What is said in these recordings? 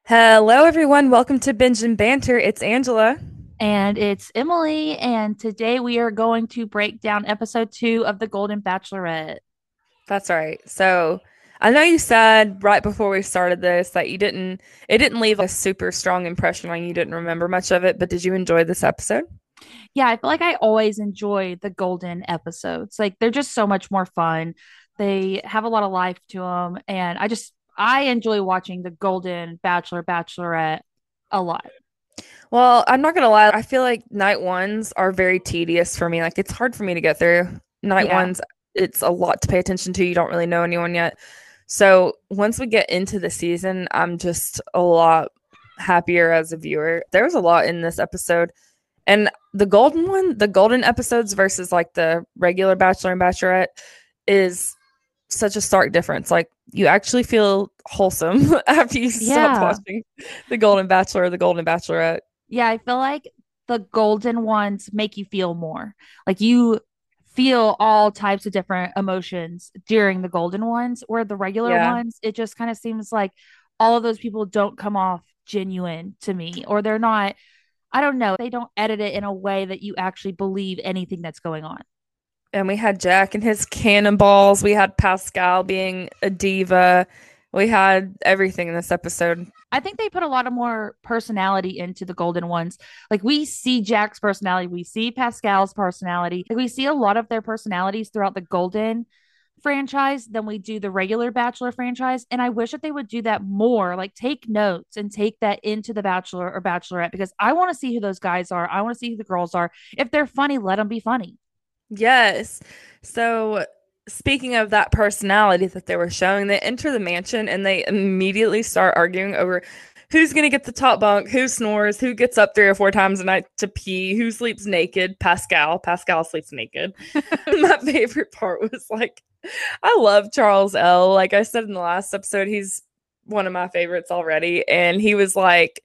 Hello, everyone. Welcome to Binge and Banter. It's Angela. And it's Emily, and today we are going to break down episode 2 of The Golden Bachelorette. That's right. So I know you said right before we started this that it didn't leave a super strong impression on you. You didn't remember much of it, but did you enjoy this episode? Yeah, I feel like I always enjoy the Golden episodes. Like they're just so much more fun. They have a lot of life to them, and I enjoy watching the Golden Bachelorette a lot. Well, I'm not gonna lie. I feel like night ones are very tedious for me. Like it's hard for me to get through night Yeah. ones. It's a lot to pay attention to. You don't really know anyone yet. So once we get into the season, I'm just a lot happier as a viewer. There was a lot in this episode. And the golden episodes versus like the regular Bachelor and Bachelorette is such a stark difference. Like you actually feel wholesome after you stop Yeah. watching the Golden Bachelor or the Golden Bachelorette. Yeah, I feel like the golden ones make you feel more. Like you feel all types of different emotions during the golden ones, where the regular Yeah. ones, it just kind of seems like all of those people don't come off genuine to me, or they're not, I don't know, they don't edit it in a way that you actually believe anything that's going on. And we had Jack and his cannonballs. We had Pascal being a diva. We had everything in this episode. I think they put a lot of more personality into the golden ones. Like we see Jack's personality, we see Pascal's personality. Like we see a lot of their personalities throughout the golden franchise than we do the regular Bachelor franchise. And I wish that they would do that more. Like take notes and take that into the Bachelor or Bachelorette because I want to see who those guys are. I want to see who the girls are. If they're funny, let them be funny. Yes. So, speaking of that personality that they were showing, they enter the mansion and they immediately start arguing over who's going to get the top bunk, who snores, who gets up 3 or 4 times a night to pee, who sleeps naked. Pascal. Pascal sleeps naked. My favorite part was like, I love Charles L. Like I said in the last episode, he's one of my favorites already. And he was like,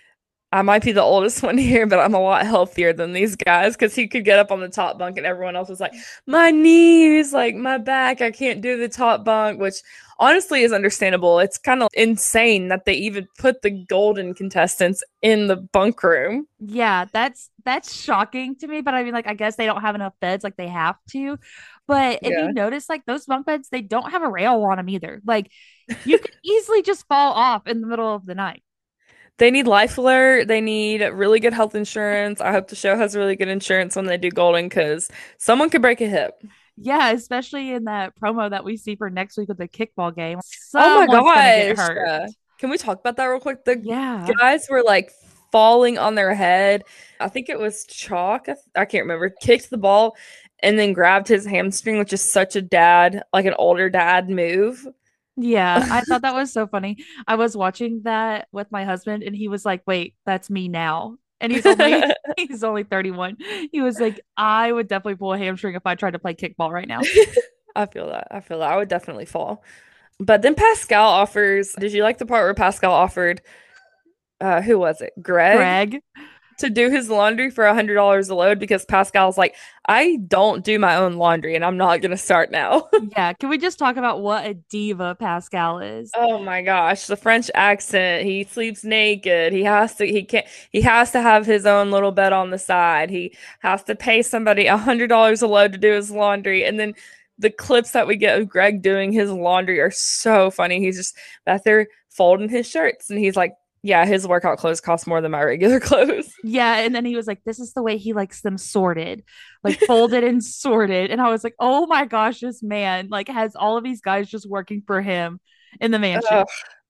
I might be the oldest one here, but I'm a lot healthier than these guys because he could get up on the top bunk and everyone else was like, my knees, like my back, I can't do the top bunk, which honestly is understandable. It's kind of insane that they even put the golden contestants in the bunk room. Yeah, that's shocking to me. But I mean, like, I guess they don't have enough beds, like they have to. But if you Yeah. notice, like those bunk beds, they don't have a rail on them either. Like you could easily just fall off in the middle of the night. They need life alert. They need really good health insurance. I hope the show has really good insurance when they do golden because someone could break a hip. Yeah, especially in that promo that we see for next week with the kickball game. Oh my Someone's gonna get gosh. hurt. Can we talk about that real quick? The Yeah. guys were like falling on their head. I think it was Chalk. I can't remember. Kicked the ball and then grabbed his hamstring, which is such a dad, like an older dad move. Yeah, I thought that was so funny. I was watching that with my husband and he was like, "Wait, that's me now." And he's only 31. He was like, "I would definitely pull a hamstring if I tried to play kickball right now." I feel that. I feel that. I would definitely fall. But then Pascal offers, did you like the part where Pascal offered who was it? Greg Greg. to do his laundry for $100 a load because Pascal's like, I don't do my own laundry and I'm not gonna start now. Yeah, can we just talk about what a diva Pascal is? Oh my gosh, the French accent. He sleeps naked. He has to have his own little bed on the side. He has to pay somebody $100 a load to do his laundry. And then the clips that we get of Greg doing his laundry are so funny. He's just back there folding his shirts and he's like, yeah, his workout clothes cost more than my regular clothes. Yeah, and then he was like, "This is the way he likes them sorted, like folded and sorted." And I was like, "Oh my gosh, this man like has all of these guys just working for him in the mansion." Uh,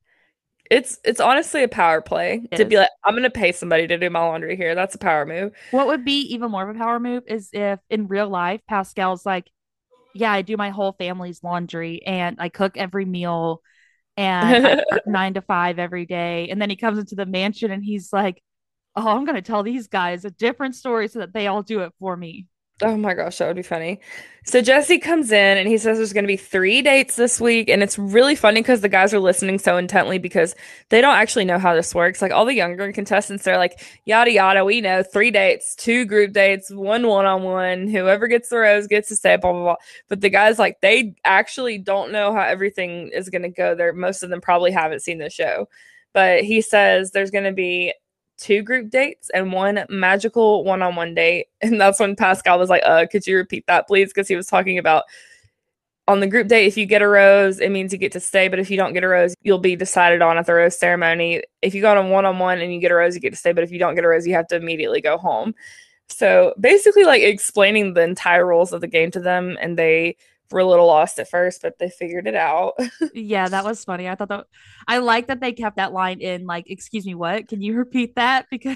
it's honestly a power play It to be is. like, I'm gonna pay somebody to do my laundry here. That's a power move. What would be even more of a power move is if in real life Pascal's like, "Yeah, I do my whole family's laundry and I cook every meal and I work 9 to 5 every day." And then he comes into the mansion and he's like, "Oh, I'm gonna tell these guys a different story so that they all do it for me." Oh my gosh, that would be funny. So Jesse comes in and he says there's going to be 3 dates this week. And it's really funny because the guys are listening so intently because they don't actually know how this works. Like all the younger contestants, they're like, yada, yada, we know 3 dates, 2 group dates, one-on-one. Whoever gets the rose gets to stay, blah, blah, blah. But the guys, like, they actually don't know how everything is going to go there. Most of them probably haven't seen the show. But he says there's going to be two group dates and one magical one-on-one date. And that's when Pascal was like, could you repeat that, please? Because he was talking about on the group date, if you get a rose, it means you get to stay. But if you don't get a rose, you'll be decided on at the rose ceremony. If you go on a one-on-one and you get a rose, you get to stay. But if you don't get a rose, you have to immediately go home. So basically, like explaining the entire rules of the game to them, and they were a little lost at first, but they figured it out. Yeah, that was funny. I thought that I like that they kept that line in, like, excuse me, what? Can you repeat that? Because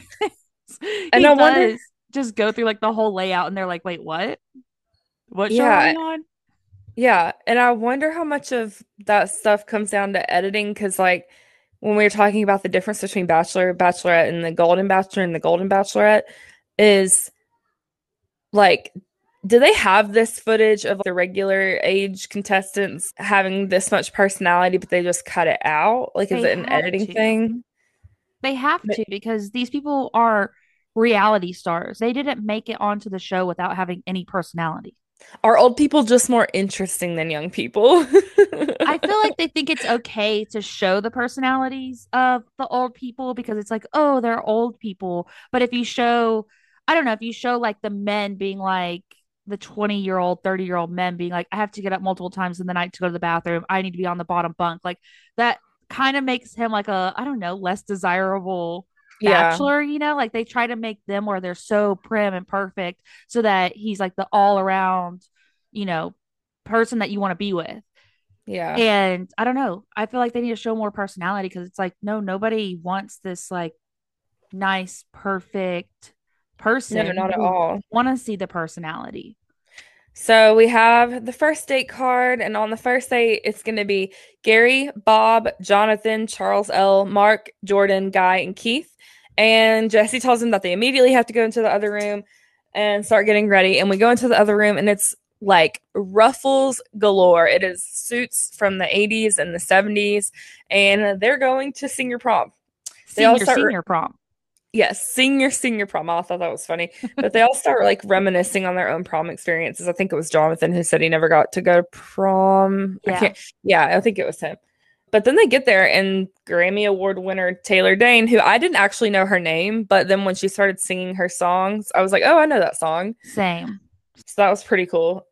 And he I wonder, does just go through like the whole layout and they're like, wait, what? What show are yeah, we on? yeah, and I wonder how much of that stuff comes down to editing, because like when we were talking about the difference between Bachelor, Bachelorette, and the Golden Bachelor and the Golden Bachelorette, is like, do they have this footage of the regular age contestants having this much personality, but they just cut it out? Like, is They it an have editing to. thing? They have But to because these people are reality stars. They didn't make it onto the show without having any personality. are old people just more interesting than young people? I feel like they think it's okay to show the personalities of the old people because it's like, oh, they're old people. But if you show, I don't know, if you show like the men being like the 20-year-old, 30-year-old men being like, I have to get up multiple times in the night to go to the bathroom. I need to be on the bottom bunk. Like that kind of makes him like a, I don't know, less desirable Yeah, bachelor, like they try to make them where they're so prim and perfect so that he's like the all around, you know, person that you want to be with. yeah. And I don't know. I feel like they need to show more personality because it's like, no, nobody wants this like nice, perfect No, person. not at You all. want to see the personality. So we have the first date card, and on the first date, it's going to be Gary, Bob, Jonathan, Charles L, Mark, Jordan, Guy, and Keith. And Jesse tells them that they immediately have to go into the other room and start getting ready. And we go into the other room, and it's like ruffles galore. It is suits from the 80s and the 70s, and they're going to senior prom. They all Senior, start senior prom. Yes, senior prom. I thought that was funny. But they all start like reminiscing on their own prom experiences. I think it was Jonathan who said he never got to go to prom. I Yeah. can't, yeah, I think it was him. But then they get there, and Grammy Award winner Taylor Dane, who I didn't actually know her name, but then when she started singing her songs, I was like, oh, I know that song. Same. So that was pretty cool.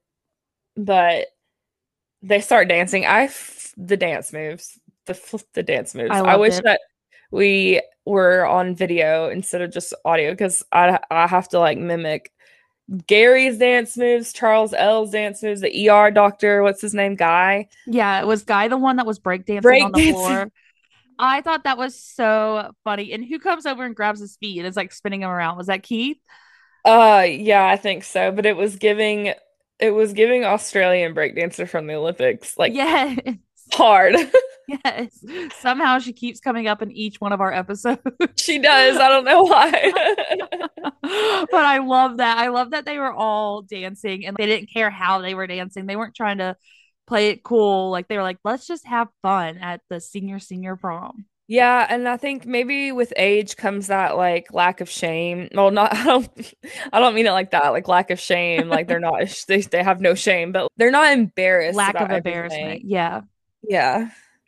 But they start dancing. The dance moves, the dance moves. I I loved wish it. that we were on video instead of just audio, because I have to like mimic Gary's dance moves, Charles L's dance moves, the ER doctor, what's his name, Guy, Yeah, it was Guy the one that was breakdancing on break the dancing. floor. I thought that was so funny. And who comes over and grabs his feet and is like spinning him around? Was that Keith? Yeah, I think so. But it was giving Australian breakdancer from the Olympics like Yes. hard. Yes. Somehow she keeps coming up in each one of our episodes. She does. I don't know why. But I love that. I love that they were all dancing and they didn't care how they were dancing. They weren't trying to play it cool. Like they were like, let's just have fun at the senior prom. Yeah, and I think maybe with age comes that like lack of shame. Well, not I don't mean it like that, like lack of shame, like they're not they have no shame, but they're not embarrassed Lack about of embarrassment. everything. Yeah. Yeah.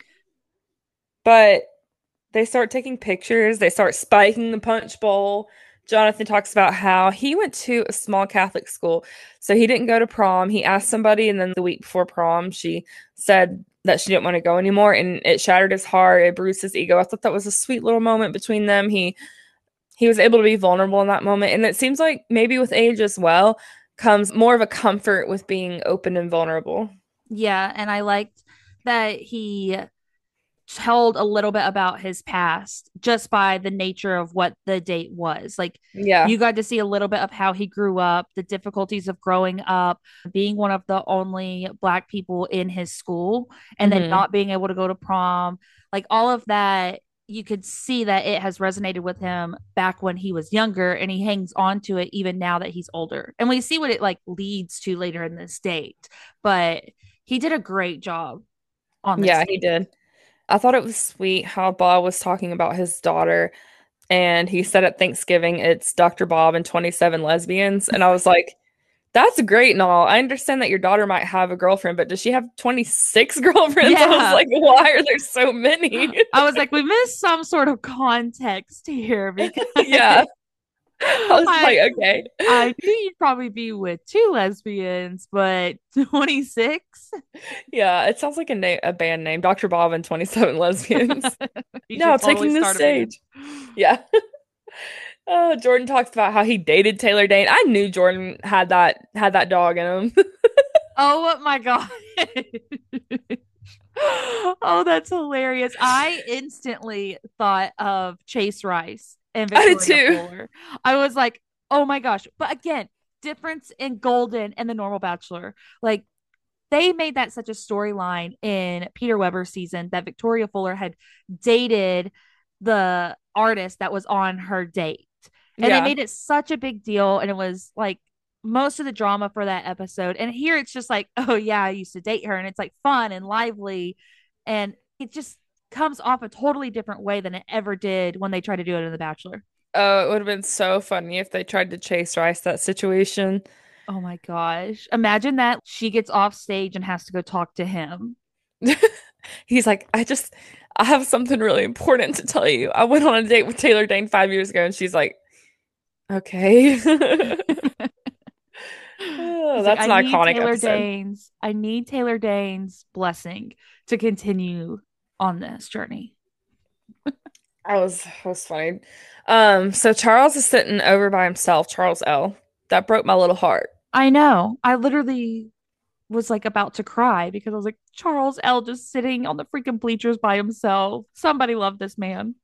But they start taking pictures, they start spiking the punch bowl. Jonathan talks about how he went to a small Catholic school, so he didn't go to prom. He asked somebody, and then the week before prom, she said that she didn't want to go anymore, and it shattered his heart, it bruised his ego. I thought that was a sweet little moment between them. He was able to be vulnerable in that moment, and it seems like maybe with age as well comes more of a comfort with being open and vulnerable. Yeah. And I liked that he told a little bit about his past just by the nature of what the date was. Like Yeah. you got to see a little bit of how he grew up, the difficulties of growing up, being one of the only black people in his school, and then Hmm. not being able to go to prom. Like all of that, you could see that it has resonated with him back when he was younger and he hangs on to it even now that he's older. And we see what it like leads to later in this date. But he did a great job on this Yeah, he date. did. I thought it was sweet how Bob was talking about his daughter, and he said at Thanksgiving it's Dr. Bob and 27 lesbians, and I was like, That's great and all. I understand that your daughter might have a girlfriend, but does she have 26 girlfriends? I was Yeah. like, why are there so many? I was like, we missed some sort of context here because Yeah. I was I like, okay. I knew you'd probably be with two lesbians, but 26? Yeah, it sounds like a band name, Dr. Bob and 27 Lesbians. You Now should totally taking the start a band. stage. Yeah. Jordan talks about how he dated Taylor Dane. I knew Jordan had that dog in him. Oh my God. Oh, that's hilarious. I instantly thought of Chase Rice and I did Victoria too. Fuller. I was like, oh my gosh. But again, difference in Golden and the Normal Bachelor. Like, they made that such a storyline in Peter Weber's season that Victoria Fuller had dated the artist that was on her date. And they Yeah. made it such a big deal. And it was like most of the drama for that episode. And here it's just like, oh, yeah, I used to date her. And it's like fun and lively. And it just comes off a totally different way than it ever did when they tried to do it in The Bachelor. Oh, it would have been so funny if they tried to chase Rice that situation. Oh my gosh. Imagine that she gets off stage and has to go talk to him. He's like, I have something really important to tell you. I went on a date with Taylor Dane 5 years ago, and she's like, okay. Oh, He's like, that's I an need iconic Taylor episode. Danes. I need Taylor Danes' blessing to continue on this journey. That was funny. So Charles is sitting over by himself, Charles L. That broke my little heart. I know. I literally was like about to cry because I was like, Charles L just sitting on the freaking bleachers by himself. Somebody love this man.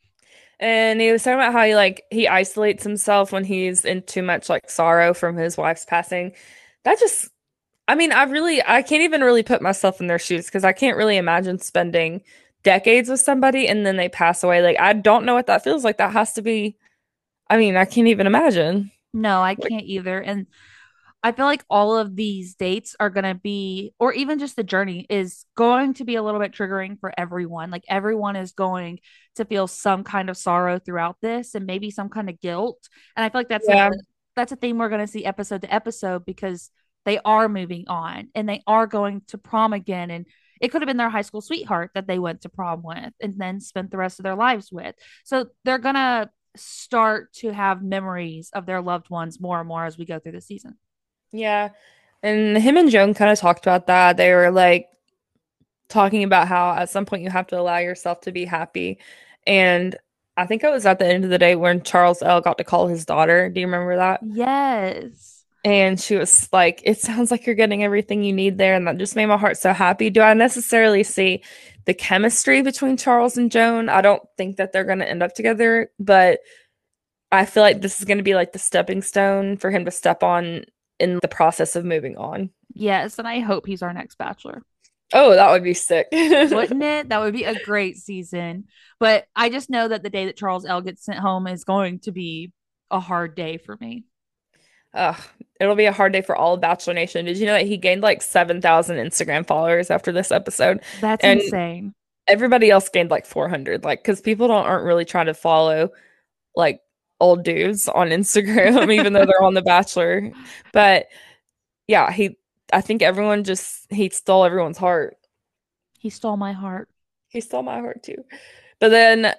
And he was talking about how he isolates himself when he's in too much like sorrow from his wife's passing. That just I mean, I can't even really put myself in their shoes because I can't really imagine spending decades with somebody and then they pass away. Like I don't know what that feels like. That has to be I mean, I can't even imagine. No, I Like can't either. And I feel like all of these dates are going to be, or even just the journey is going to be a little bit triggering for everyone. Like everyone is going to feel some kind of sorrow throughout this and maybe some kind of guilt. And I feel like yeah. that's a theme we're going to see episode to episode because they are moving on and they are going to prom again. And it could have been their high school sweetheart that they went to prom with and then spent the rest of their lives with. So they're going to start to have memories of their loved ones more and more as we go through the season. Yeah. And him and Joan kind of talked about that. They were like talking about how at some point you have to allow yourself to be happy. And I think it was at the end of the day when Charles L got to call his daughter. Do you remember that? Yes. And she was like, it sounds like you're getting everything you need there. And that just made my heart so happy. Do I necessarily see the chemistry between Charles and Joan? I don't think that they're going to end up together, but I feel like this is going to be like the stepping stone for him to step on in the process of moving on. Yes. And I hope he's our next bachelor. Oh, that would be sick. Wouldn't it? That would be a great season. But I just know that the day that Charles L gets sent home is going to be a hard day for me. Ugh, it'll be a hard day for all of Bachelor Nation. Did you know that he gained like 7,000 Instagram followers after this episode? That's And insane. everybody else gained like 400. Like, because people aren't really trying to follow like old dudes on Instagram, even though they're on The Bachelor. But yeah, I think he stole everyone's heart. He stole my heart. He stole my heart too. But then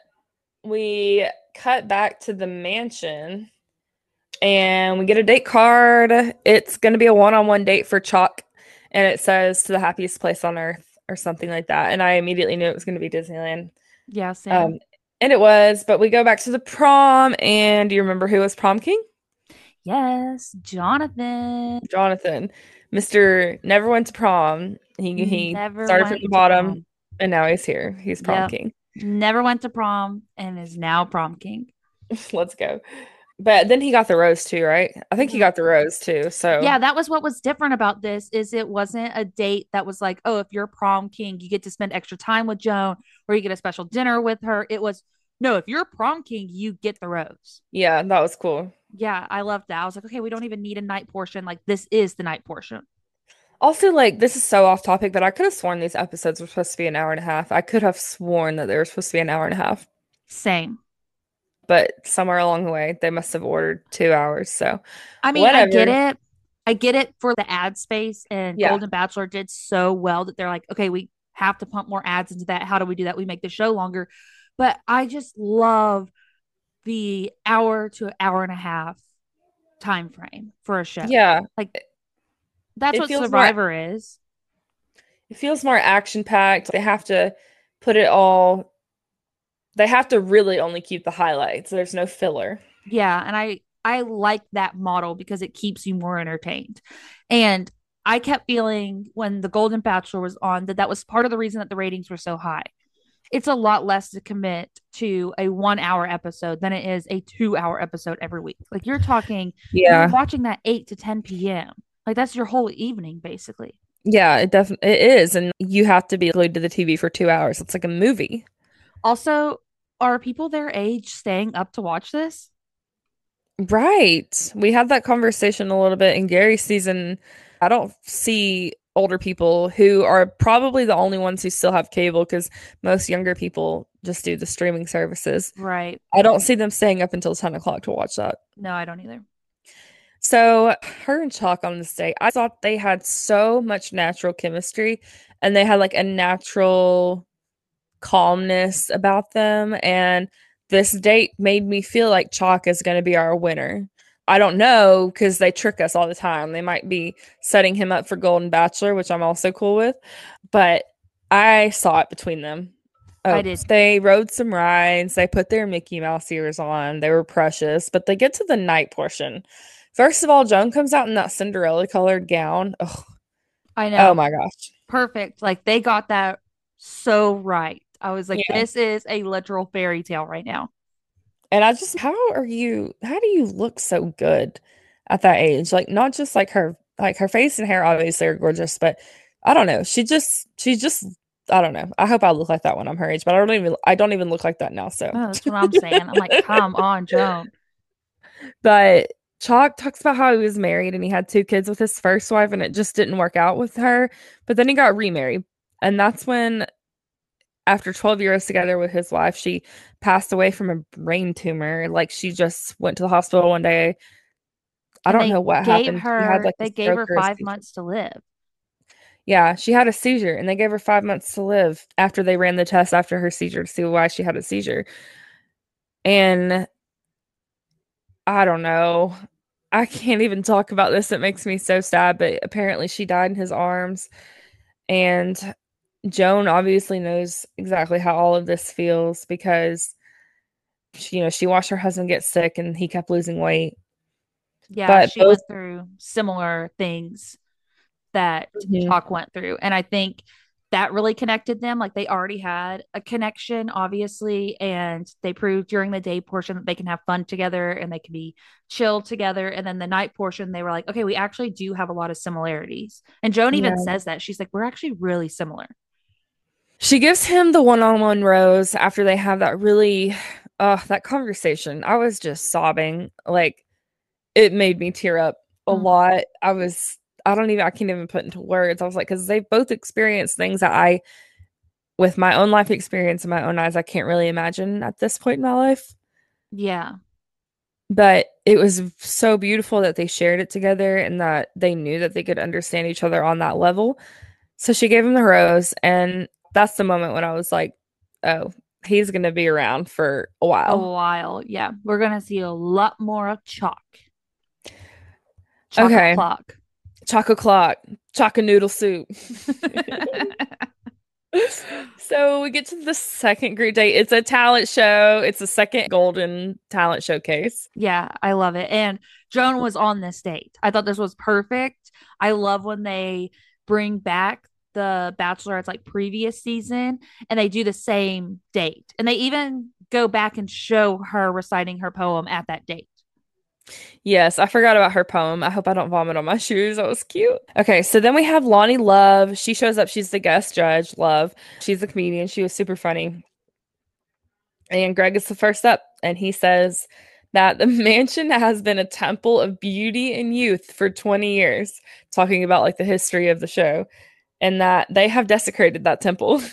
we cut back to the mansion and we get a date card. It's going to be a one-on-one date for Chalk, and it says to the happiest place on earth or something like that. And I immediately knew it was going to be Disneyland. Yeah, Sam. Um, and it was, but we go back to the prom, and do you remember who was prom king? Yes, Jonathan Jonathan, Mr. Never went to prom. He never started from went the to bottom, prom. and now he's here. He's prom Yep. king. Never went to prom and is now prom king. Let's go. But then he got the rose too, right? I think he Mhm. got the rose too. So Yeah, that was what was different about this is it wasn't a date that was like, oh, if you're prom king, you get to spend extra time with Joan or you get a special dinner with her. It was no, if you're prom king, you get the rose. yeah, that was cool. Yeah, I loved that. I was like, okay, we don't even need a night portion. Like this is the night portion. Also, like, this is so off topic, but I could have sworn these episodes were supposed to be an hour and a half. I could have sworn that they were supposed to be an hour and a half, Same. but somewhere along the way, they must have ordered 2 hours. So, I mean, I get whatever. it. I get it for the ad space, and Yeah. Golden Bachelor did so well that they're like, okay, we have to pump more ads into that. How do we do that? We make the show longer. But I just love the hour to an hour and a half time frame for a show. Yeah. Like that's It what feels more Survivor is. it feels more action packed. They have to put it all they have to really only keep the highlights. There's no filler. Yeah, and I like that model because it keeps you more entertained. And I kept feeling when the Golden Bachelor was on that that was part of the reason that the ratings were so high. It's a lot less to commit to a 1 hour episode than it is a 2 hour episode every week. Like you're Yeah. watching that 8 to 10 p.m. Like that's your whole evening, basically. Yeah, it definitely it is. And you have to be glued to the TV for 2 hours. It's like a movie. Also, are people their age staying up to watch this? Right. We had that conversation a little bit in Gary's season. I don't see older people who are probably the only ones who still have cable because most younger people just do the streaming services. Right. I don't see them staying up until 10 o'clock to watch that. No, I don't either. So, her and Chalk on this date, I thought they had so much natural chemistry and they had like a natural calmness about them. And this date made me feel like Chalk is going to be our winner. I don't know because they trick us all the time. They might be setting him up for Golden Bachelor, which I'm also cool with. But I saw it between them. I Oh, did. they rode some rides. They put their Mickey Mouse ears on. They were precious, but they get to the night portion. First of all, Joan comes out in that Cinderella colored gown. Oh, I oh know. my gosh. Perfect. Like they got that so right. I was like, Yeah. this is a literal fairy tale right now. And I just, how do you look so good at that age? Like, not just like her face and hair obviously are gorgeous, but I don't know. She just, I don't know. I hope I look like that when I'm her age, but I don't even look like that now. So, Oh, that's what I'm saying. I'm like, come on, Joan. but Chalk talks about how he was married and he had two kids with his first wife and it just didn't work out with her. But then he got remarried. And that's when, after 12 years together with his wife, she passed away from a brain tumor. Like, she just went to the hospital one day. I And don't know what happened. She had like a they gave stroke her or a 5 months seizure. to live. Yeah, she had a seizure and they gave her 5 months to live after they ran the test after her seizure to see why she had a seizure. And I don't know. I can't even talk about this. It makes me so sad, but apparently she died in his arms. And Joan obviously knows exactly how all of this feels because she watched her husband get sick and he kept losing weight. Yeah, But she both went through similar things that Mhm. Chalk went through. And I think that really connected them. Like they already had a connection, obviously, and they proved during the day portion that they can have fun together and they can be chill together. And then the night portion, they were like, okay, we actually do have a lot of similarities. And Joan even Yeah. says that. She's like, we're actually really similar. She gives him the one-on-one rose after they have that really that conversation. I was just sobbing. Like, it made me tear up a Mm, lot. I can't even put into words. I was like, because they both experienced things that with my own life experience in my own eyes, I can't really imagine at this point in my life. yeah. But it was so beautiful that they shared it together and that they knew that they could understand each other on that level. So she gave him the rose, and that's the moment when I was like, oh, he's going to be around for a A while. while. Yeah. We're going to see a lot more of Chalk. Chalk Okay. o'clock. Choco clock, choco noodle soup. So we get to the second Greek date. It's a talent show. It's the second golden talent showcase. Yeah, I love it. And Joan was on this date. I thought this was perfect. I love when they bring back the Bachelorette's like previous season and they do the same date. And they even go back and show her reciting her poem at that date. Yes, I forgot about her poem. I hope I don't vomit on my shoes. That was cute. Okay, so then we have Lonnie Love. She shows up. She's the guest judge, Love. She's a comedian. She was super funny. And Greg is the first up, and he says that the mansion has been a temple of beauty and youth for 20 years, talking about like the history of the show, and that they have desecrated that temple.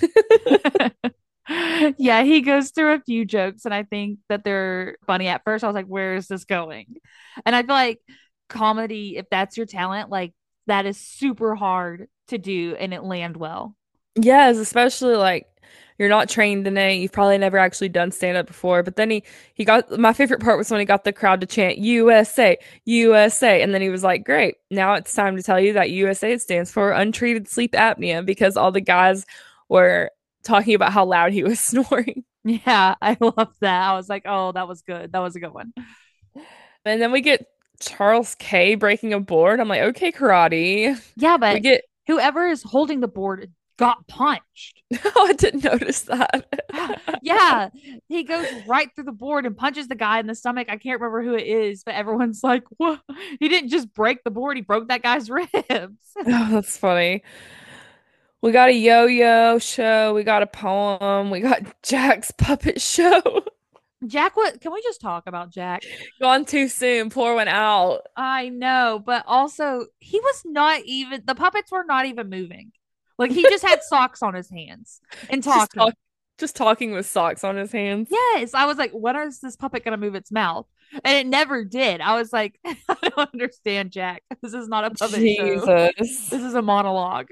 Yeah, he goes through a few jokes and I think that they're funny. At first, I was like, where is this going? And I feel like comedy, if that's your talent, like that is super hard to do and it land well. Yes, especially like you're not trained in it. You've probably never actually done stand up before. But then he got my favorite part was when he got the crowd to chant USA, USA, and then he was like, "Great, now it's time to tell you that USA stands for untreated sleep apnea," because all the guys were talking about how loud he was snoring. Yeah, I love that. I was like, oh, that was good. That was a good one. And then we get Charles K breaking a board. I'm like, okay, karate. Yeah, We but get whoever is holding the board got punched. oh, I didn't notice that. Yeah, he goes right through the board and punches the guy in the stomach. I can't remember who it is, but everyone's like, "What? He didn't just break the board; he broke that guy's ribs." Oh, that's funny. We got a yo-yo show. We got a poem. We got Jack's puppet show. Jack, what? Can we just talk about Jack? Gone too soon. Pour one out. I know, but also he was not even. The puppets were not even moving. Like he just had socks on his hands and Just talking. talk, just talking with socks on his hands. Yes, I was like, when is this puppet gonna move its mouth? And it never did. I was like, I don't understand, Jack. This is not a puppet show. Jesus. This is a monologue.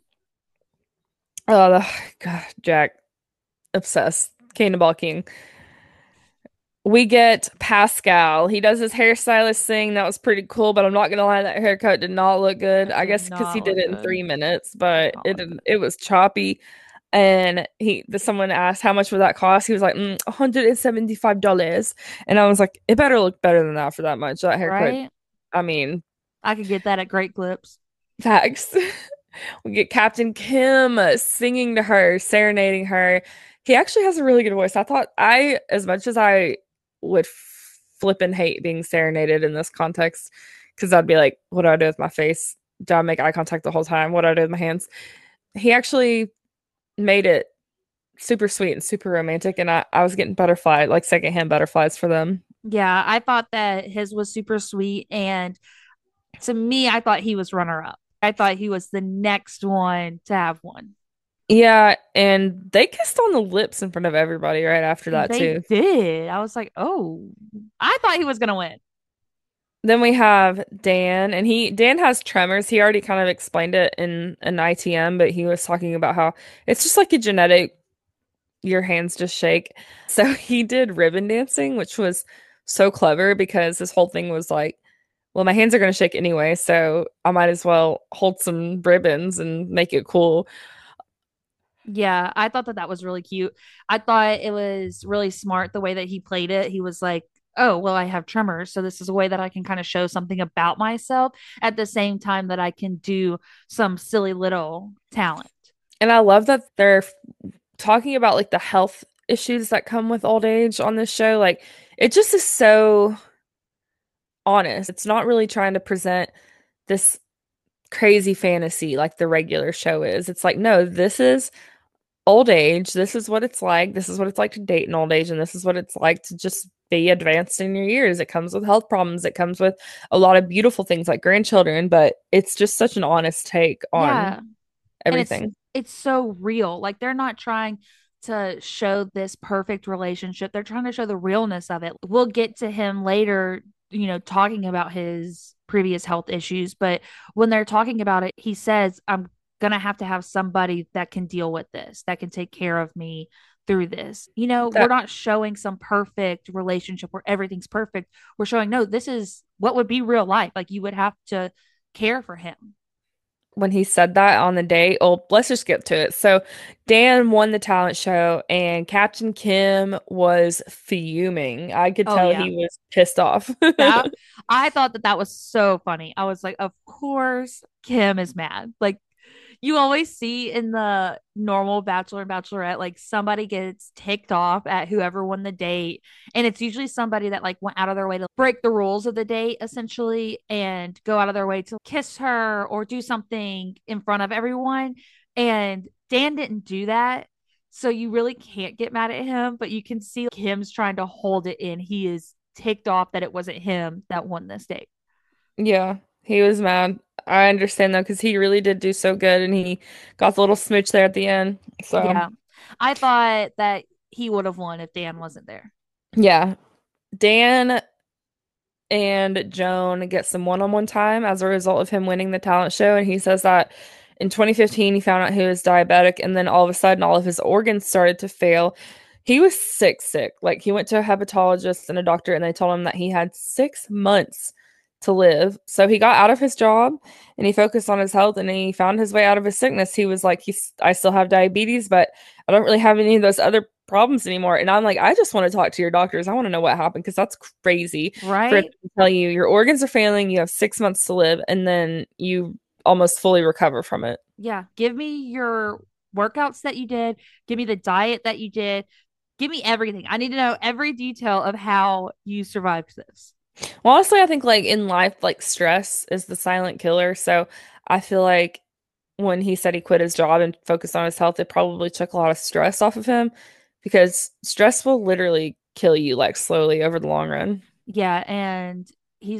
Oh, God, Jack, obsessed. Cannonball King. We get Pascal. He does his hairstylist thing. That was pretty cool, but I'm not gonna lie, that haircut did not look good. It I did guess because he not did look it in good. 3 minutes, It did but not look good. it was choppy. And someone asked how much would that cost. He was like, $175. And I was like, it better look better than that for that much. That haircut. Right? I mean, I could get that at Great Clips. facts. We get Captain Kim singing to her, serenading her. He actually has a really good voice. As much as I would flip and hate being serenaded in this context, because I'd be like, what do I do with my face? Do I make eye contact the whole time? What do I do with my hands? He actually made it super sweet and super romantic, and I was getting like secondhand butterflies for them. Yeah, I thought that his was super sweet. And to me, I thought he was runner up. I thought he was the next one to have one. Yeah, and they kissed on the lips in front of everybody right after that They too. did. I was like, oh, I thought he was going to win. Then we have Dan, and Dan has tremors. He already kind of explained it in an ITM, but he was talking about how it's just like a genetic, your hands just shake. So he did ribbon dancing, which was so clever because his whole thing was like, well, my hands are going to shake anyway, so I might as well hold some ribbons and make it cool. Yeah, I thought that that was really cute. I thought it was really smart the way that he played it. He was like, oh, well, I have tremors. So this is a way that I can kind of show something about myself at the same time that I can do some silly little talent. And I love that they're talking about like the health issues that come with old age on this show. Like it just is so honest. It's not really trying to present this crazy fantasy like the regular show is. It's like, no, this is old age. This is what it's like. This is what it's like to date in old age. And this is what it's like to just be advanced in your years. It comes with health problems. It comes with a lot of beautiful things like grandchildren, but it's just such an honest take on Yeah. And everything. it's so real. Like they're not trying to show this perfect relationship. They're trying to show the realness of it. We'll get to him later, talking about his previous health issues, but when they're talking about it, he says, I'm gonna have to have somebody that can deal with this, that can take care of me through this. We're That not showing some perfect relationship where everything's perfect. We're showing, no, this is what would be real life. Like you would have to care for him. when he said that on the date, oh, let's just get to it. So Dan won the talent show and Captain Kim was fuming. I could Oh tell yeah. he was pissed off. That I thought that that was so funny. I was like, of course Kim is mad. Like you always see in the normal Bachelor and Bachelorette, like somebody gets ticked off at whoever won the date. And it's usually somebody that like went out of their way to break the rules of the date essentially and go out of their way to kiss her or do something in front of everyone. And Dan didn't do that. So you really can't get mad at him, but you can see Kim's trying to hold it in. He is ticked off that it wasn't him that won this date. Yeah, he was mad. I understand though, because he really did do so good and he got the little smooch there at the end. So, Yeah. I thought that he would have won if Dan wasn't there. yeah, Dan and Joan gets some one-on-one time as a result of him winning the talent show. And he says that in 2015, he found out he was diabetic, and then all of a sudden, all of his organs started to fail. He was sick, sick. Like he went to a hepatologist and a doctor, and they told him that he had 6 months to live. So he got out of his job and he focused on his health and he found his way out of his sickness. He was like, I still have diabetes, but I don't really have any of those other problems anymore. And I'm like, I just want to talk to your doctors. I want to know what happened because that's crazy for them Right? to tell you your organs are failing, you have 6 months to live, and then you almost fully recover from it. Yeah. Give me your workouts that you did. Give me the diet that you did. Give me everything. I need to know every detail of how you survived this. Well, honestly, I think like in life, like stress is the silent killer. So I feel like when he said he quit his job and focused on his health, it probably took a lot of stress off of him because stress will literally kill you like slowly over the long run. Yeah, and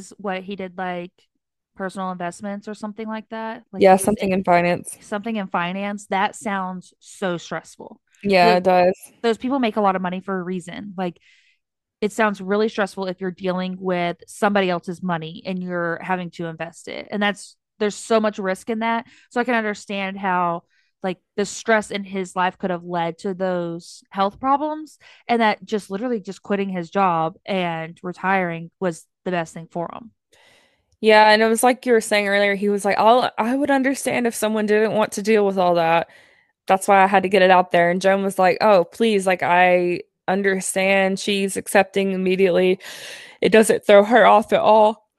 he did like personal investments or something like that. Like Yeah, he was something in finance. something in finance. That sounds so stressful. Yeah, Those, it does. those people make a lot of money for a reason. Like it sounds really stressful if you're dealing with somebody else's money and you're having to invest it. And there's so much risk in that. So I can understand how like the stress in his life could have led to those health problems and that just literally just quitting his job and retiring was the best thing for him. Yeah, and it was like you were saying earlier, he was like, I would understand if someone didn't want to deal with all that. That's why I had to get it out there. And Joan was like, oh, please, like I understand. She's accepting immediately. It doesn't throw her off at all.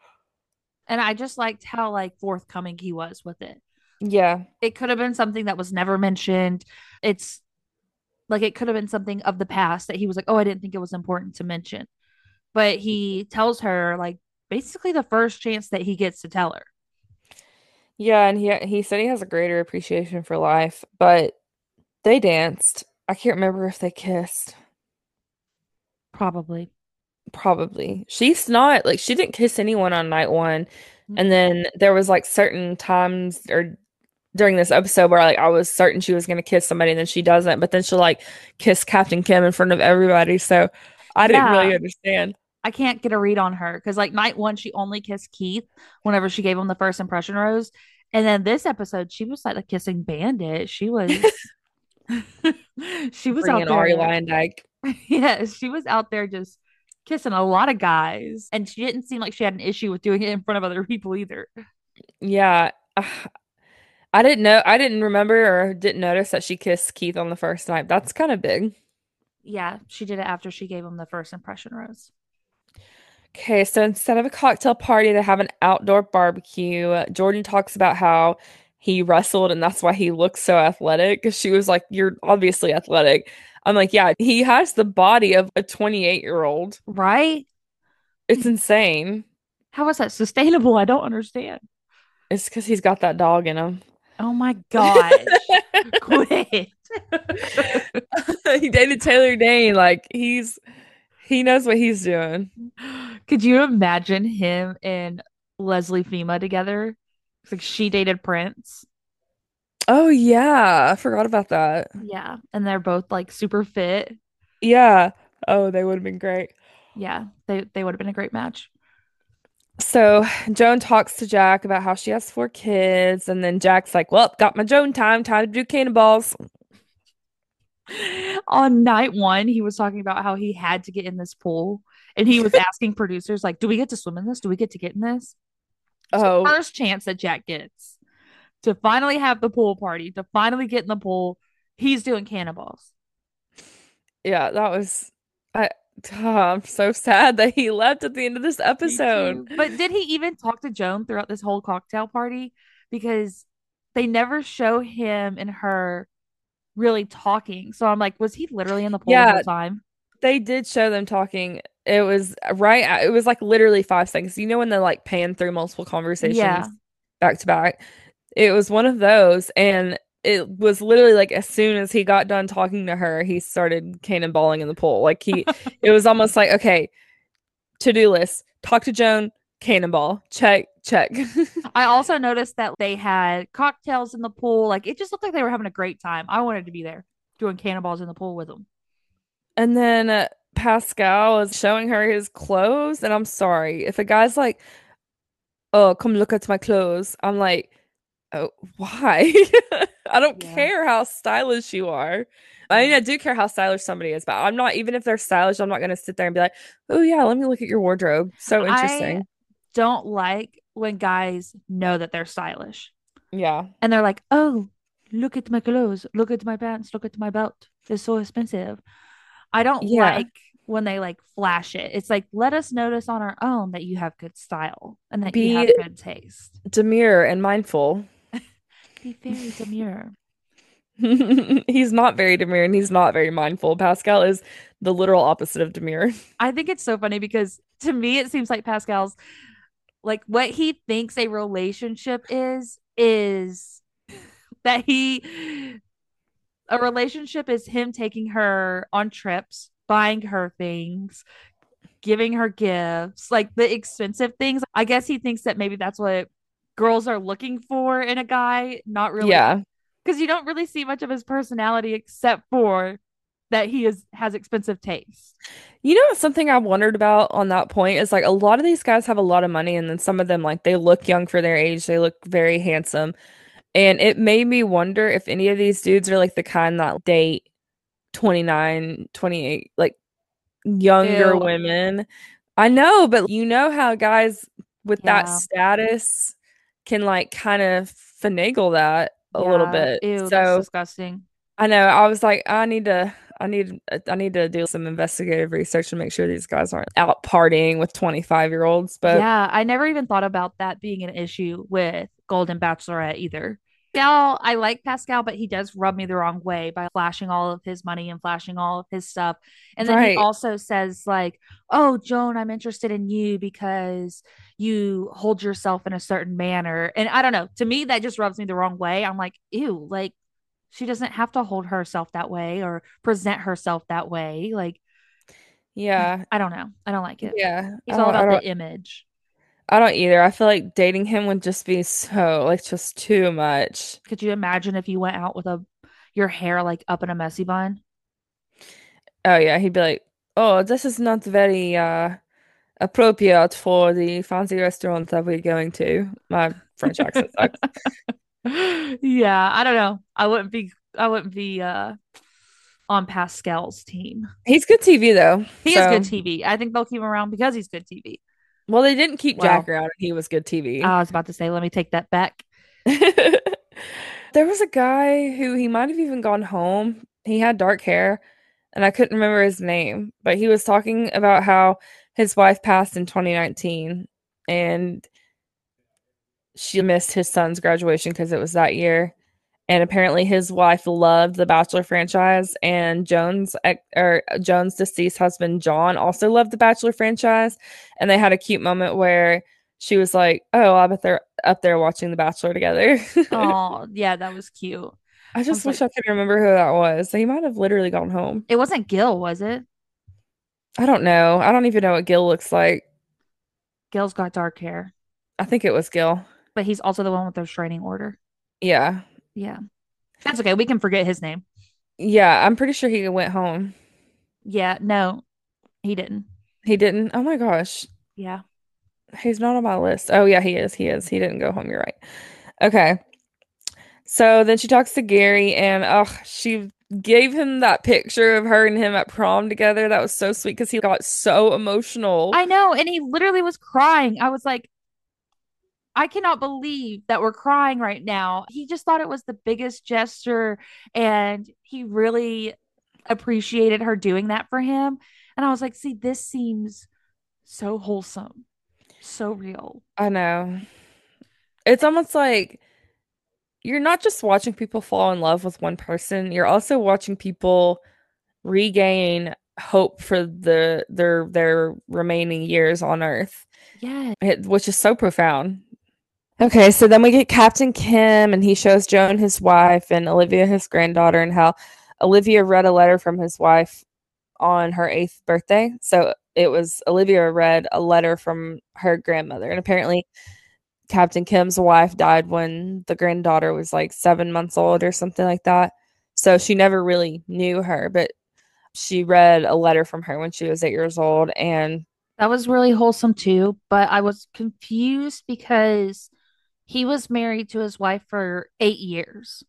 And I just liked how like forthcoming he was with it. Yeah. It could have been something that was never mentioned. It's like it could have been something of the past that he was like, "Oh, I didn't think it was important to mention." But he tells her like basically the first chance that he gets to tell her. Yeah, and he said he has a greater appreciation for life, but they danced. I can't remember if they kissed. Probably. Probably. She's not like she didn't kiss anyone on night one. And Mm-mm. then there was like certain times or during this episode where like I was certain she was gonna kiss somebody and then she doesn't, but then she'll like kiss Captain Kim in front of everybody. So I didn't Yeah, really understand. I can't get a read on her because like night one she only kissed Keith whenever she gave him the first impression rose, and then this episode she was like kissing Bandit. She was she was out Bringing Ari there. Lyondike. Yeah, she was out there just kissing a lot of guys, and she didn't seem like she had an issue with doing it in front of other people either. Yeah. I didn't know I didn't remember or didn't notice that she kissed Keith on the first night. That's kind of big. Yeah, she did it after she gave him the first impression rose. Okay, so instead of a cocktail party, they have an outdoor barbecue. Jordan talks about how he wrestled and that's why he looks so athletic. Because she was like, you're obviously athletic. I'm like, yeah, he has the body of a 28-year-old. Right? It's insane. How is that sustainable? I don't understand. It's because he's got that dog in him. Oh my gosh. Quit. He dated Taylor Dane. Like he knows what he's doing. Could you imagine him and Leslie Fema together? It's like she dated Prince. Oh yeah, I forgot about that. Yeah. And they're both like super fit. Yeah. Oh, they would have been great. Yeah. They would have been a great match. So Joan talks to Jack about how she has 4 kids, and then Jack's like, "Well, got my Joan time to do cannonballs." On night one, he was talking about how he had to get in this pool and he was asking producers, like, do we get to swim in this? Do we get to get in this? So, Oh, first chance that Jack gets to finally have the pool party, to finally get in the pool, he's doing cannonballs. yeah, that was. I. I'm so sad that he left at the end of this Me episode. too. But did he even talk to Joan throughout this whole cocktail party? Because they never show him and her really talking. So I'm like, was he literally in the pool the whole Yeah, time? they did show them talking. It was right. It was like literally 5 seconds. You know when they like pan through multiple Yeah. conversations back to back. It was one of those, and it was literally like as soon as he got done talking to her, he started cannonballing in the pool. Like it was almost like okay, to-do list: talk to Joan, cannonball, check, check. I also noticed that they had cocktails in the pool. Like it just looked like they were having a great time. I wanted to be there doing cannonballs in the pool with them. And then Pascal is showing her his clothes, and I'm sorry. If a guy's like, "Oh, come look at my clothes," I'm like, "Oh, why?" I don't Yeah. care how stylish you are. I mean, Yeah. I do care how stylish somebody is, but I'm not, even if they're stylish, I'm not gonna sit there and be like, "Oh yeah, let me look at your wardrobe." So I interesting. don't like when guys know that they're stylish Yeah. and they're like, "Oh, look at my clothes, look at my pants, look at my belt. It's so expensive." I don't Yeah. like when they like flash it. It's like, let us notice on our own that you have good style and that you Be have good taste. demure and mindful. Be very demure. He's not very demure and he's not very mindful. Pascal is the literal opposite of demure. I think it's so funny because to me, it seems like Pascal's like what he thinks a relationship is that a relationship is him taking her on trips, buying her things, giving her gifts, like the expensive things. I guess he thinks that maybe that's what girls are looking for in a guy, not really, Yeah. because you don't really see much of his personality except for that he has expensive taste. You know, something I wondered about on that point is like a lot of these guys have a lot of money, and then some of them, like, they look young for their age. They look very handsome. And it made me wonder if any of these dudes are like the kind that date 29, 28, like younger Ew. women. I know, but you know how guys with that Yeah. status can like kind of finagle that a little Yeah. bit. Ew, that's So disgusting. I know I was like, I need to do some investigative research to make sure these guys aren't out partying with 25-year-olds. But Yeah, I never even thought about that being an issue with Golden Bachelorette either. Pascal, I like Pascal, but he does rub me the wrong way by flashing all of his money and flashing all of his stuff. And then he right. also says, like, "Oh, Joan, I'm interested in you because you hold yourself in a certain manner." And I don't know, to me, that just rubs me the wrong way. I'm like, ew, like, she doesn't have to hold herself that way or present herself that way. Like, Yeah. I don't know. I don't like it. Yeah. He's all about the image. I don't either. I feel like dating him would just be so, like, just too much. Could you imagine if you went out with a your hair like up in a messy bun? Oh yeah, he'd be like, "Oh, this is not very appropriate for the fancy restaurant that we're going to." My French accent sucks. Yeah, I don't know. I wouldn't be on Pascal's team. He's good TV though. He is good So, TV. I think they'll keep him around because he's good TV. well, they didn't keep Jack Well, around and he was good TV. I was about to say, let me take that back. There was a guy who he might have even gone home. He had dark hair, and I couldn't remember his name, but he was talking about how his wife passed in 2019 and she missed his son's graduation because it was that year. And apparently his wife loved the Bachelor franchise, and Joan's deceased husband John also loved the Bachelor franchise, and they had a cute moment where she was like, "Oh, I bet they're up there watching The Bachelor together." Oh, yeah, that was cute. I I just was wish like, I could remember who that was. He might have literally gone home. it wasn't Gil, was it? I don't know. I don't even know what Gil looks like. Gil's got dark hair, I think it was Gil. but he's also the one with the restraining order. Yeah. Yeah. That's okay. We can forget his name. Yeah, I'm pretty sure he went home. Yeah, no, he didn't. He didn't. Oh my gosh. Yeah. He's not on my list. Oh yeah, he is. He is. He didn't go home. You're right. Okay. So then she talks to Gary, and she gave him that picture of her and him at prom together. That was so sweet because he got so emotional. I know. And he literally was crying. I was like, I cannot believe that we're crying right now. He just thought it was the biggest gesture and he really appreciated her doing that for him. And I was like, see, this seems so wholesome, so real. I know. It's almost like you're not just watching people fall in love with one person, you're also watching people regain hope for their remaining years on Earth, Yeah. which is so profound. Okay, so then we get Captain Kim, and he shows Joan his wife and Olivia his granddaughter, and how Olivia read a letter from his wife on her 8th birthday. So it was Olivia read a letter from her grandmother, and apparently Captain Kim's wife died when the granddaughter was like 7 months old or something like that. So she never really knew her, but she read a letter from her when she was 8 years old. And That was really wholesome too, but I was confused because he was married to his wife for 8 years.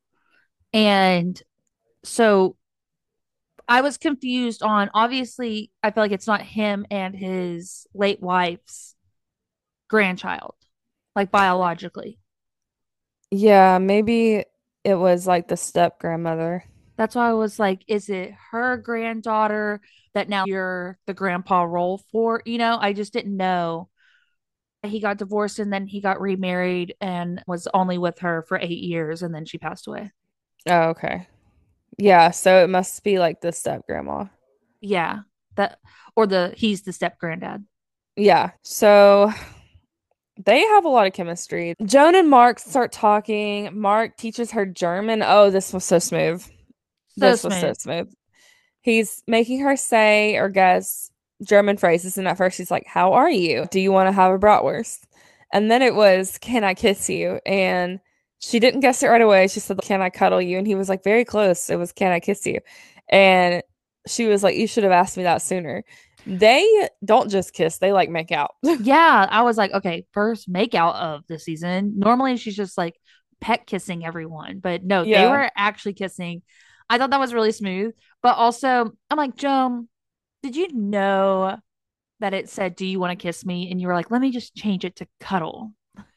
And so I was confused on, obviously, I feel like it's not him and his late wife's grandchild, like biologically. yeah, maybe it was like the step grandmother. That's why I was like, is it her granddaughter that now you're the grandpa role for? I just didn't know. He got divorced and then he got remarried and was only with her for 8 years and then she passed away. Oh, okay. Yeah, so it must be like the step grandma. Yeah. That or the he's the step granddad. Yeah. So they have a lot of chemistry. Joan and Mark start talking. Mark teaches her German. Oh, this was so smooth. So This was so smooth. smooth. He's making her say or guess German phrases, and at first she's like, "How are you? Do you want to have a bratwurst?" And then it was, "Can I kiss you?" And she didn't guess it right away. She said, "Can I cuddle you?" And he was like, very close. It was, "Can I kiss you?" And she was like, "You should have asked me that sooner." They don't just kiss, they like make out. Yeah, I was like, okay, first make out of the season. Normally she's just like pet kissing everyone, but no, they Yeah. were actually kissing. I thought that was really smooth. But also, I'm like, Joan, did you know that it said, "Do you want to kiss me?" And you were like, let me just change it to cuddle.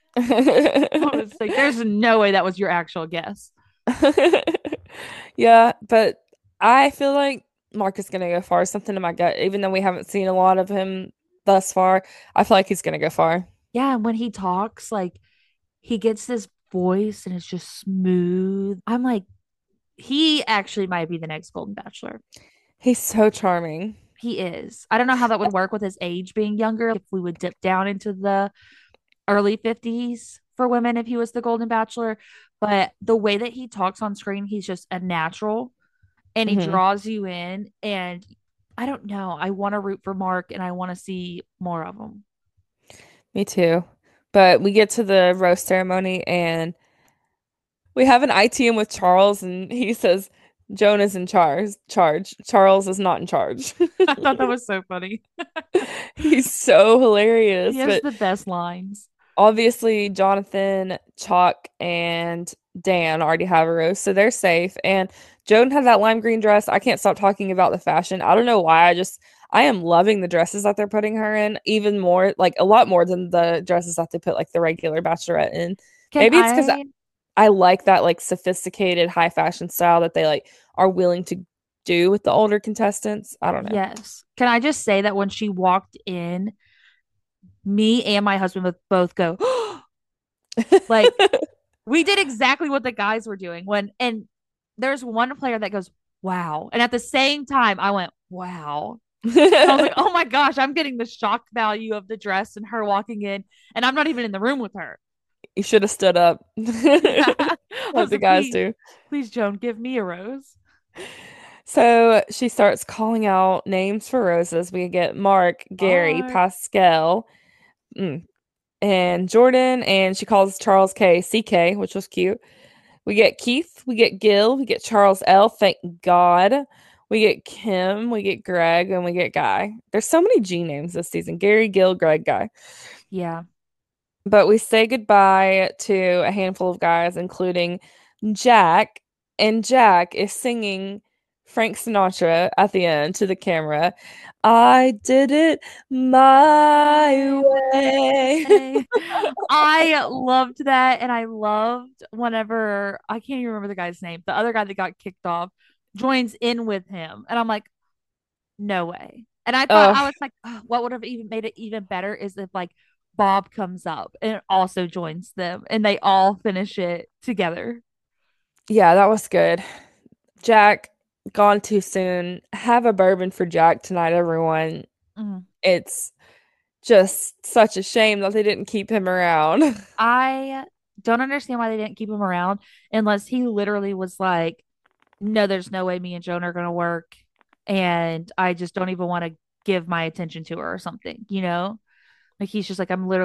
I was like, there's no way that was your actual guess. Yeah, but I feel like Mark is gonna go far. Something in my gut, even though we haven't seen a lot of him thus far, I feel like he's gonna go far. Yeah, and when he talks, like he gets this voice and it's just smooth. I'm like, he actually might be the next Golden Bachelor. He's so charming. He is. I don't know how that would work with his age being younger, if we would dip down into the early 50s for women if he was the Golden Bachelor. But the way that he talks on screen, he's just a natural and he Hmm. draws you in. And I don't know. I want to root for Mark and I want to see more of him. Me too. But we get to the roast ceremony and we have an ITM with Charles, and he says Joan is in charge. Charles is not in charge. I thought that was so funny. He's so He hilarious. has But the best lines. obviously, Jonathan, Chalk, and Dan already have a roast, so they're safe. And Joan had that lime green dress. I can't stop talking about the fashion. I don't know why. I am loving the dresses that they're putting her in, even more, like a lot more than the dresses that they put like the regular bachelorette in. Can Maybe it's because I? I like that like sophisticated high fashion style that they like are willing to do with the older contestants. I don't know. Yes. Can I just say that when she walked in, me and my husband would both go, like, we did exactly what the guys were doing and there's one player that goes, wow. And at the same time, I went, wow. I was like, oh my gosh, I'm getting the shock value of the dress and her walking in, and I'm not even in the room with her. You should have stood up I like was the like, guys please, do. please, Joan, give me a rose. So she starts calling out names for roses. We get Mark, Gary, Mark. Pascal, mm, and Jordan, and she calls Charles K CK, which was cute. We get Keith, we get Gil, we get Charles L. Thank God. We get Kim, we get Greg, and we get Guy. There's so many G names this season. Gary, Gil, Greg, Guy. Yeah. But we say goodbye to a handful of guys, including Jack. And Jack is singing Frank Sinatra at the end to the camera. I did it my My way. way. I loved that. And I loved whenever, I can't even remember the guy's name, the other guy that got kicked off joins in with him. And I'm like, no way. And I thought, Oh, I was like, oh, what would have even made it even better is if like Bob comes up and also joins them and they all finish it together. yeah, that was good. Jack, gone too soon. Have a bourbon for Jack tonight, everyone. Mhm. It's just such a shame that they didn't keep him around. I don't understand why they didn't keep him around unless he literally was like, no, there's no way me and Joan are going to work. And I just don't even want to give my attention to her or something, you know? Like he's just like, I'm literally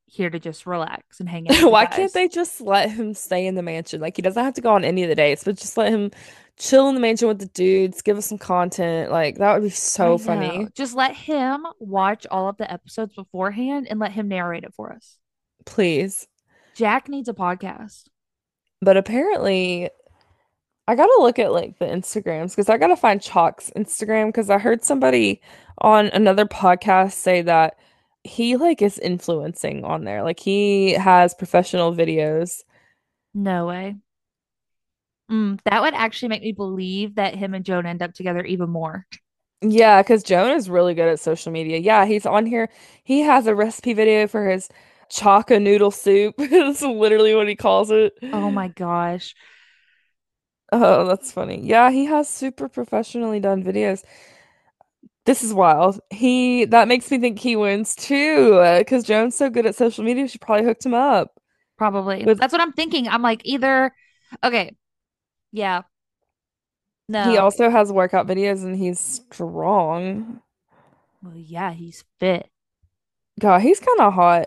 here to just relax and hang out with the Why can't guys. they just let him stay in the mansion? Like he doesn't have to go on any of the dates, but just let him chill in the mansion with the dudes, give us some content. Like that would be I so know. funny. Just let him watch all of the episodes beforehand and let him narrate it for us. Please. Jack needs a podcast. But apparently I gotta look at like the Instagrams because I gotta find Chalk's Instagram because I heard somebody on another podcast say that he like is influencing on there. Like he has professional videos. No way. That would actually make me believe that him and Joan end up together even more. Yeah, because Joan is really good at social media. Yeah, he's on here. He has a recipe video for his chaka noodle soup. That's literally what he calls it. Oh my gosh. Oh, that's funny. Yeah, he has super professionally done videos. This is wild. That makes me think he wins too, because Joan's so good at social media. She probably hooked him up Probably. with. That's what I'm thinking. I'm like, either, okay, yeah, He no. also has workout videos and he's strong. Well, yeah, he's fit. God, he's kind of hot.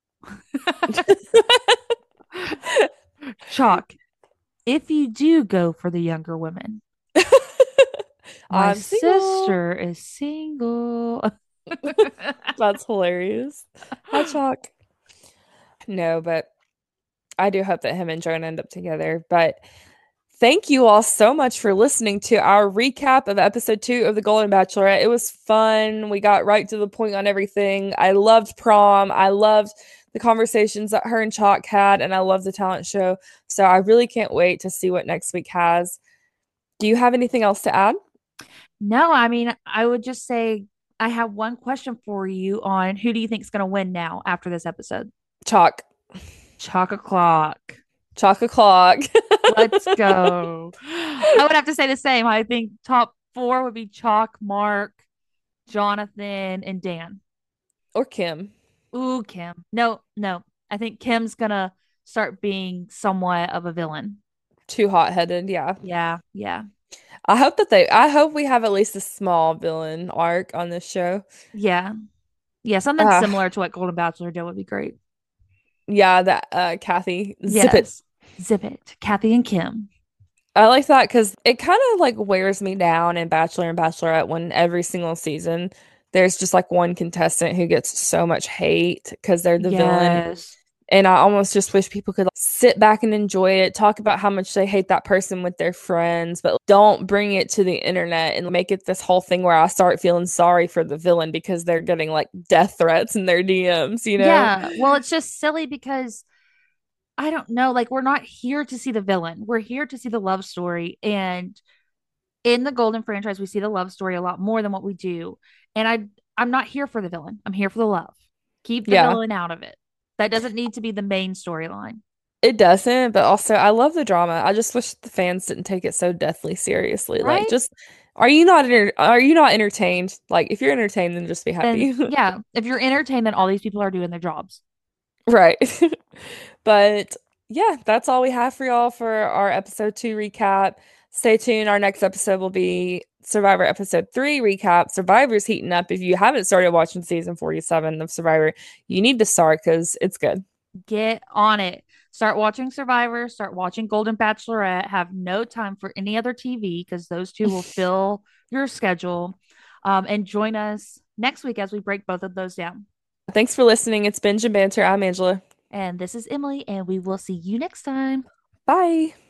Chalk, if you do go for the younger women, my I'm single. sister is single. That's hilarious. Hi, Chalk. No, but I do hope that him and Joan end up together. But thank you all so much for listening to our recap of episode 2 of The Golden Bachelorette. It was fun. We got right to the point on everything. I loved prom. I loved the conversations that her and Chalk had, and I love the talent show. So I really can't wait to see what next week has. Do you have anything else to add? No, I mean, I would just say I have one question for you on who do you think is going to win now after this episode? Chalk. Chalk o'clock. Chalk o'clock. Let's go. I would have to say the same. I think top four would be Chalk, Mark, Jonathan, and Dan. Or Kim. Ooh, Kim. No, no. I think Kim's gonna start being somewhat of a villain. Too hot-headed. Yeah. Yeah, yeah, I hope we have at least a small villain arc on this show. yeah, yeah. Something Uh, similar to what Golden Bachelor did would be great. yeah, that Kathy. Zip it. Yes. Zip it. Kathy and Kim. I like that because it kind of like wears me down in Bachelor and Bachelorette when every single season there's just like one contestant who gets so much hate because they're the villain. Yes. And I almost just wish people could like, sit back and enjoy it, talk about how much they hate that person with their friends, but don't bring it to the internet and make it this whole thing where I start feeling sorry for the villain because they're getting like death threats in their DMs, you know? Yeah. Well, it's just silly because I don't know. Like, we're not here to see the villain. We're here to see the love story. And in the Golden franchise, we see the love story a lot more than what we do. And I'm not here for the villain. I'm here for the love. Keep the Yeah. villain out of it. That doesn't need to be the main storyline. It doesn't, but also I love the drama. I just wish the fans didn't take it so deathly seriously. Like Right? just are you not entertained? Like if you're entertained, then just be Then happy. yeah, if you're entertained, then all these people are doing their jobs. Right. But yeah, that's all we have for y'all for our episode 2 recap. Stay tuned. Our next episode will be Survivor episode 3 recap. Survivor's heating up. If you haven't started watching season 47 of Survivor, you need to start because it's good. Get on it. Start watching Survivor, start watching Golden Bachelorette. Have no time for any other TV because those two will fill your schedule. And join us next week as we break both of those down. Thanks for listening. It's Binge and Banter. I'm Angela. And this is Emily, and we will see you next time. Bye.